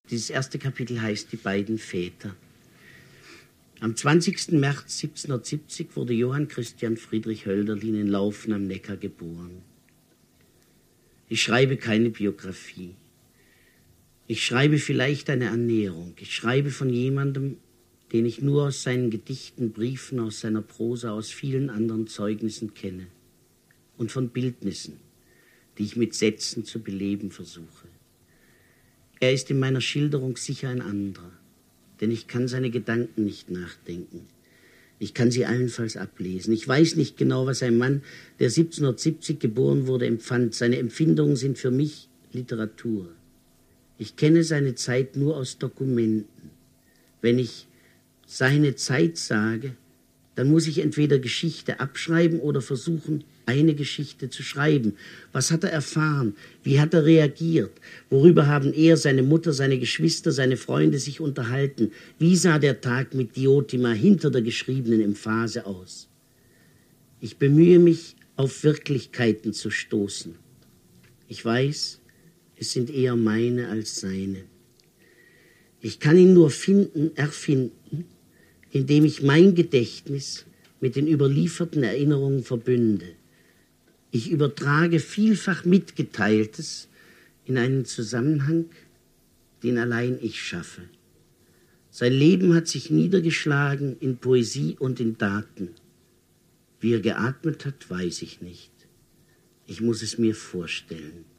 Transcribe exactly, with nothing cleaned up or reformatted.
Dieses erste Kapitel heißt Die beiden Väter. Am zwanzigsten März siebzehnhundertsiebzig wurde Johann Christian Friedrich Hölderlin in Laufen am Neckar geboren. Ich schreibe keine Biografie. Ich schreibe vielleicht eine Annäherung. Ich schreibe von jemandem, den ich nur aus seinen Gedichten, Briefen, aus seiner Prosa, aus vielen anderen Zeugnissen kenne. Und von Bildnissen, die ich mit Sätzen zu beleben versuche. Er ist in meiner Schilderung sicher ein anderer, denn ich kann seine Gedanken nicht nachdenken. Ich kann sie allenfalls ablesen. Ich weiß nicht genau, was ein Mann, der siebzehnhundertsiebzig geboren wurde, empfand. Seine Empfindungen sind für mich Literatur. Ich kenne seine Zeit nur aus Dokumenten. Wenn ich seine Zeit sage, dann muss ich entweder Geschichte abschreiben oder versuchen, eine Geschichte zu schreiben. Was hat er erfahren? Wie hat er reagiert? Worüber haben er, seine Mutter, seine Geschwister, seine Freunde sich unterhalten? Wie sah der Tag mit Diotima hinter der geschriebenen Emphase aus? Ich bemühe mich, auf Wirklichkeiten zu stoßen. Ich weiß, es sind eher meine als seine. Ich kann ihn nur finden, erfinden, indem ich mein Gedächtnis mit den überlieferten Erinnerungen verbünde. Ich übertrage vielfach Mitgeteiltes in einen Zusammenhang, den allein ich schaffe. Sein Leben hat sich niedergeschlagen in Poesie und in Daten. Wie er geatmet hat, weiß ich nicht. Ich muss es mir vorstellen.